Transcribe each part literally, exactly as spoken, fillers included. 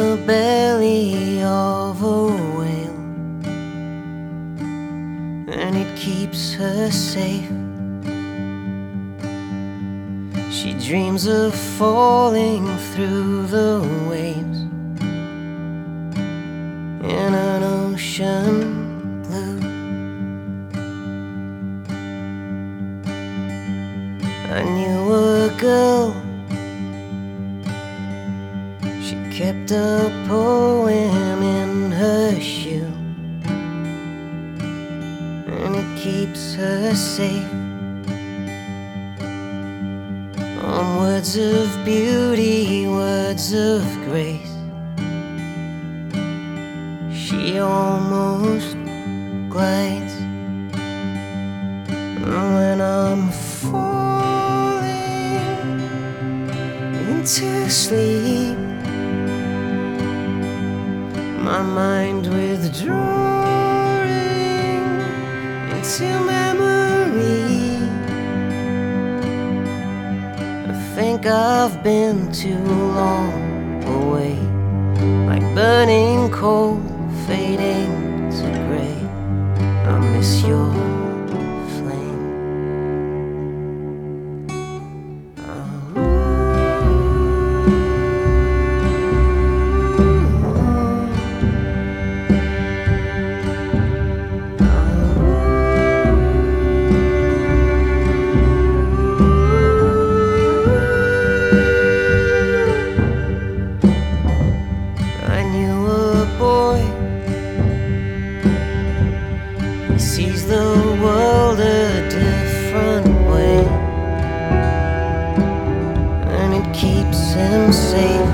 the belly of a whale, and it keeps her safe. She dreams of falling through the waves in an ocean blue. I knew a girl, she kept a poem in her shoe, and it keeps her safe on words of beauty, words of grace. She almost glides, and when I'm falling into sleep, my mind withdrawing into memory, I think I've been too long away, like burning coal fading to gray. I miss your flame. Oh. I knew a boy, he sees the world a different way, and it keeps him safe.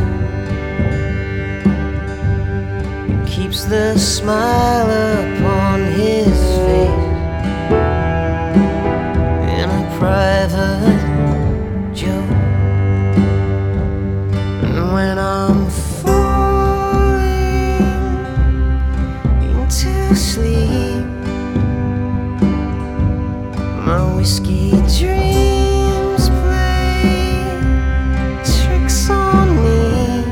It keeps the smile upon his face in a private joke. And when I'm falling into sleep, my whiskey dreams play tricks on me,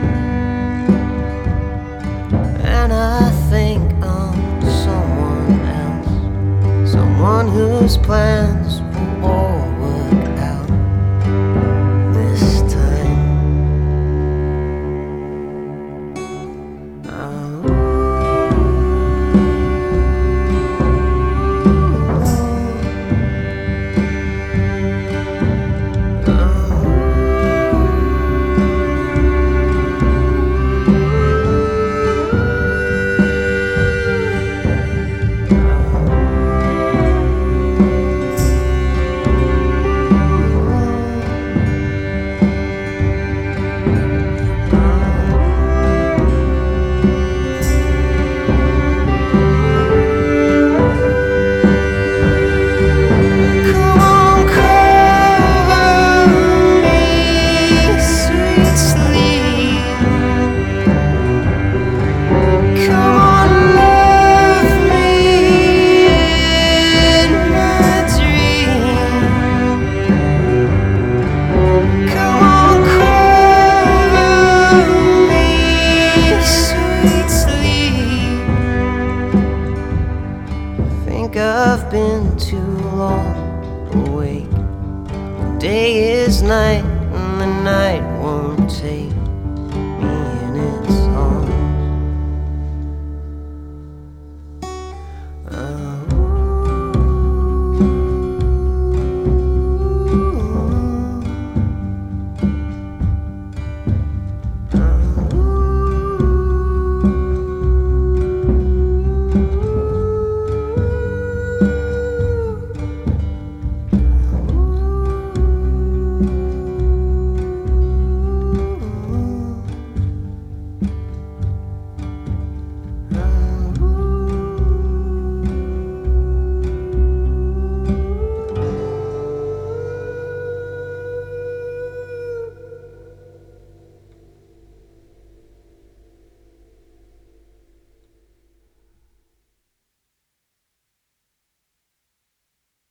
and I think I'm someone else, someone whose plans